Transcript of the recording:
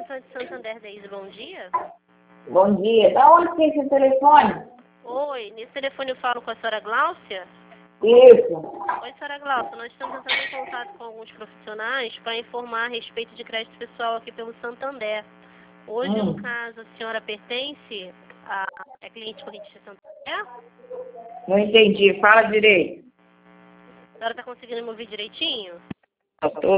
Representante de Santander, Deise, bom dia. Bom dia. Da onde tem esse telefone? Oi, nesse telefone eu falo com a senhora Gláucia? Isso. Oi, senhora Gláucia, nós estamos entrando em contato com alguns profissionais para informar a respeito de crédito pessoal aqui pelo Santander. Hoje, no caso, a senhora pertence é cliente corrente de Santander? Não entendi. Fala direito. A senhora está conseguindo me ouvir direitinho? Eu tô